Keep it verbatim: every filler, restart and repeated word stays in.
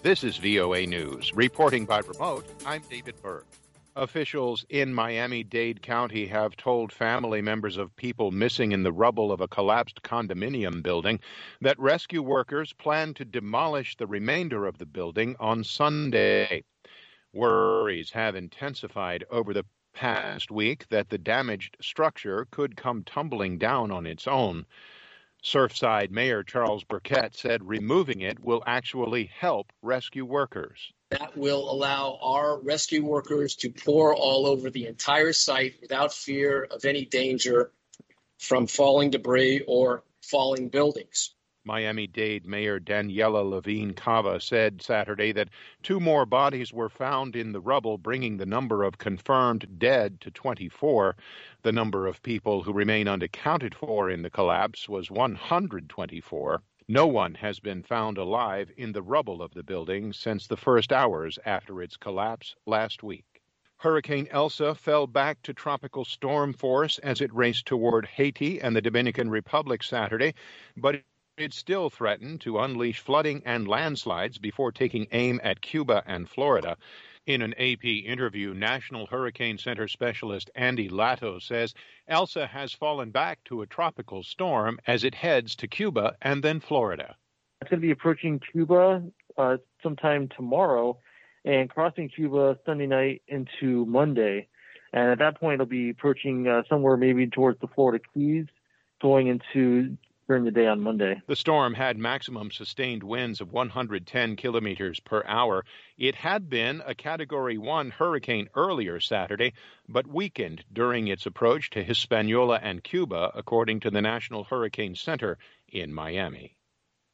This is V O A News. Reporting by remote, I'm David Berg. Officials in Miami-Dade County have told family members of people missing in the rubble of a collapsed condominium building that rescue workers plan to demolish the remainder of the building on Sunday. Worries have intensified over the past week that the damaged structure could come tumbling down on its own. Surfside Mayor Charles Burkett said removing it will actually help rescue workers. That will allow our rescue workers to pour all over the entire site without fear of any danger from falling debris or falling buildings. Miami-Dade Mayor Daniela Levine Cava said Saturday that two more bodies were found in the rubble, bringing the number of confirmed dead to twenty-four. The number of people who remain unaccounted for in the collapse was one hundred twenty-four. No one has been found alive in the rubble of the building since the first hours after its collapse last week. Hurricane Elsa fell back to tropical storm force as it raced toward Haiti and the Dominican Republic Saturday, but it still threatened to unleash flooding and landslides before taking aim at Cuba and Florida. In an A P interview, National Hurricane Center specialist Andy Lato says Elsa has fallen back to a tropical storm as it heads to Cuba and then Florida. It's going to be approaching Cuba uh, sometime tomorrow and crossing Cuba Sunday night into Monday. And at that point, it'll be approaching uh, somewhere maybe towards the Florida Keys, going into during the day on Monday. The storm had maximum sustained winds of one hundred ten kilometers per hour. It had been a Category one hurricane earlier Saturday, but weakened during its approach to Hispaniola and Cuba, according to the National Hurricane Center in Miami.